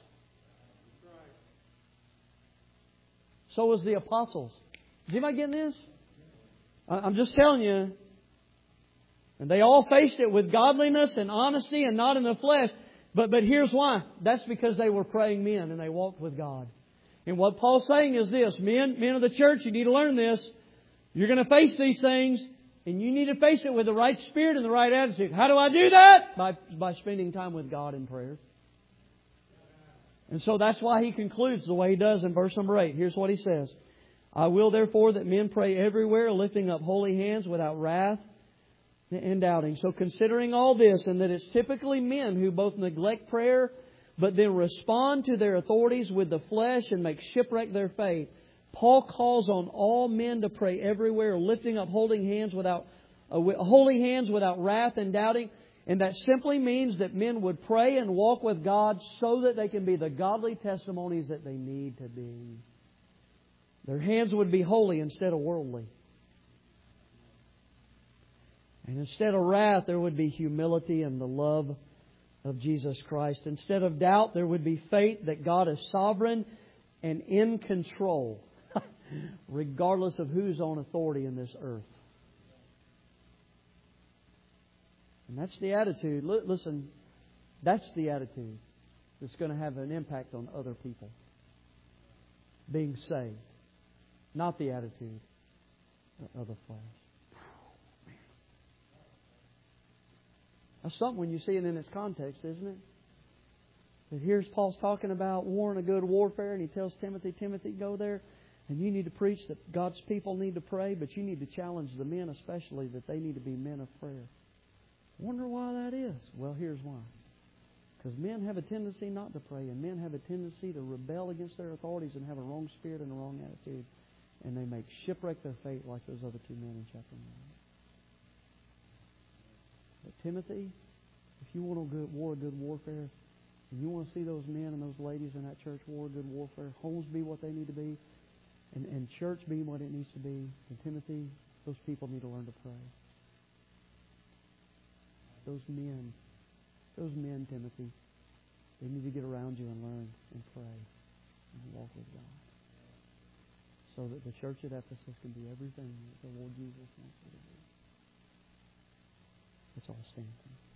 So was the apostles. Is anybody getting this? I'm just telling you. And they all faced it with godliness and honesty and not in the flesh. But but here's why. That's because they were praying men and they walked with God. And what Paul's saying is this. Men, men of the church, you need to learn this. You're going to face these things. And you need to face it with the right spirit and the right attitude. How do I do that? By, by spending time with God in prayer. And so that's why he concludes the way he does in verse number eight. Here's what he says. I will therefore that men pray everywhere, lifting up holy hands without wrath and doubting. So considering all this, and that it's typically men who both neglect prayer, but then respond to their authorities with the flesh and make shipwreck their faith, Paul calls on all men to pray everywhere, lifting up holy hands without uh, holy hands without wrath and doubting. And that simply means that men would pray and walk with God so that they can be the godly testimonies that they need to be. Their hands would be holy instead of worldly. And instead of wrath, there would be humility and the love of Jesus Christ. Instead of doubt, there would be faith that God is sovereign and in control, regardless of who's on authority in this earth. And that's the attitude. Listen, that's the attitude that's going to have an impact on other people being saved. Not the attitude of the flesh. That's something when you see it in its context, isn't it? That here's Paul's talking about warring a good warfare, and he tells Timothy, Timothy, go there, and you need to preach that God's people need to pray, but you need to challenge the men especially that they need to be men of prayer. Wonder why that is? Well, here's why. Because men have a tendency not to pray, and men have a tendency to rebel against their authorities and have a wrong spirit and a wrong attitude. And they make shipwreck their faith like those other two men in chapter one. But Timothy, if you want to war a good warfare, and you want to see those men and those ladies in that church war a good warfare, homes be what they need to be, and, and church be what it needs to be, and Timothy, those people need to learn to pray. Those men, those men, Timothy, they need to get around you and learn and pray and walk with God. So that the church at Ephesus can be everything that the Lord Jesus wants it to be. Let's all stand.